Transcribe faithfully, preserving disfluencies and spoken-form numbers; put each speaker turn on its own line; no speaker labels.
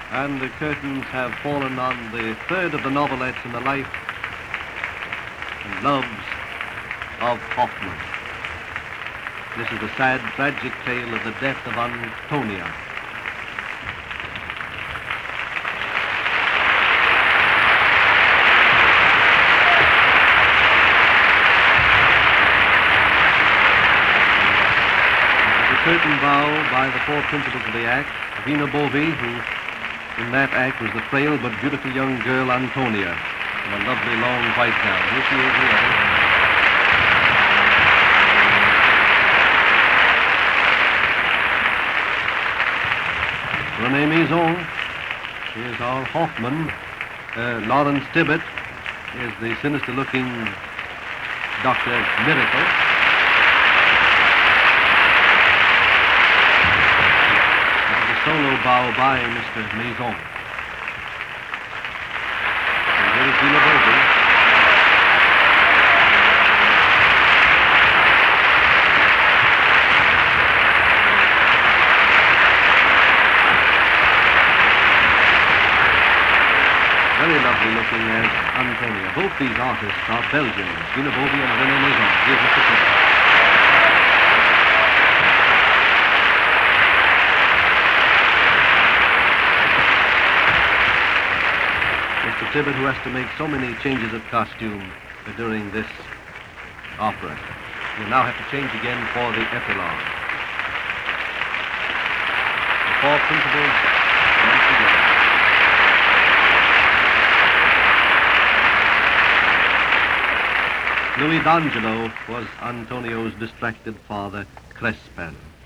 And the curtains have fallen on the third of the novelettes in the life and loves of Hoffmann. This is the sad, tragic tale of the death of Antonia. The curtain bow by the four principals of the act, Vina Bovey, who in that act was the frail but beautiful young girl Antonia, in a lovely long white gown. Here she is, the other. Renee Maison is our Hoffmann. Uh, Lawrence Tibbett is the sinister-looking Doctor Miracle. Solo bow by Mister Maison. And here is Vina Bovey. Very lovely looking as Antonia. Both these artists are Belgians, Vina Bovey and Renee Maison. Here's Mister Tibbett. Mister Tibbett, who has to make so many changes of costume during this opera. You'll now have to change again for the epilogue. The four principals once again. Louis D'Angelo was Antonio's distracted father, Crespel.